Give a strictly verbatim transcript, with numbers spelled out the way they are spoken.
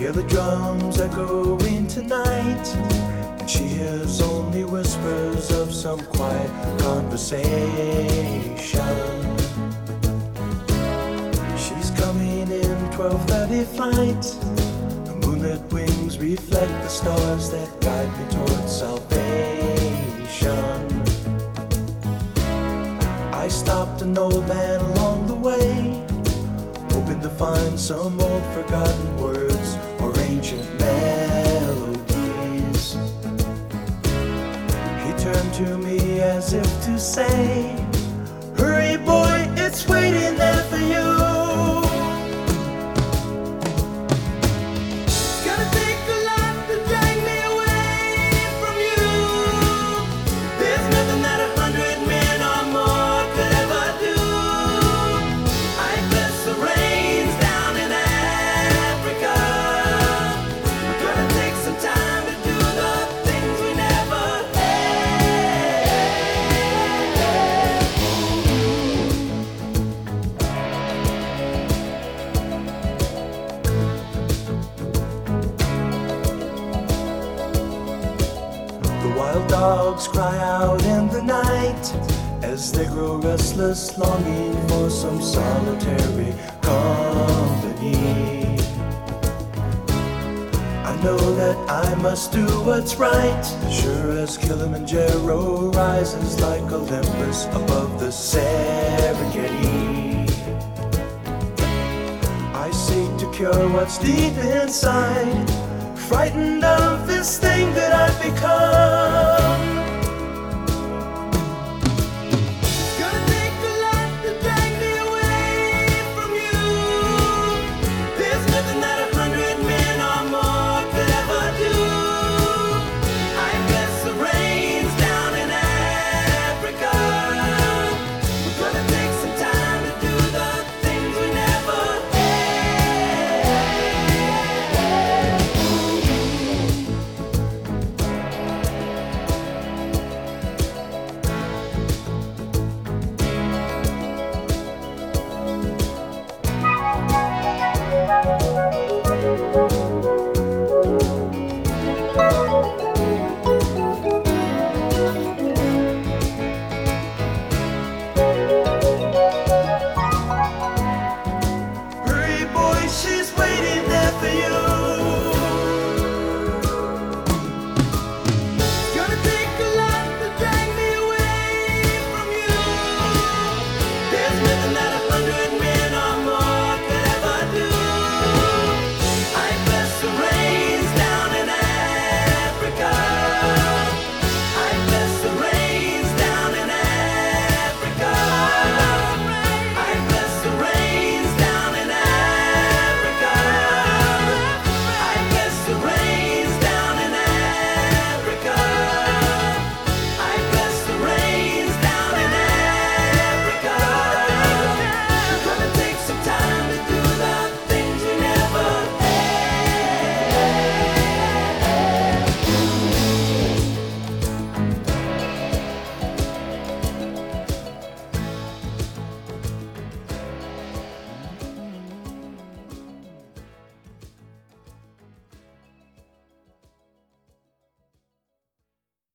Hear the drums echoing tonight, and she hears only whispers of some quiet conversation. She's coming in twelve thirty flight. The moonlit wings reflect the stars that guide me towards salvation. I stopped an old man along the way, hoping to find some old forgotten words or ancient melodies. He turned to me as if to say, "Hurry boy, it's waiting there for you." It's gonna take a lot to drag me away from you. There's nothing that a hundred men or more could ever do. I bless the rains down in Africa. We're gonna take some time to do the things we never had. The wild dogs cry out in the night as they grow restless, longing for some solitary company. I know that I must do what's right, sure as Kilimanjaro rises like Olympus above the Serengeti. I seek to cure what's deep inside, frightened of this thing that I've become.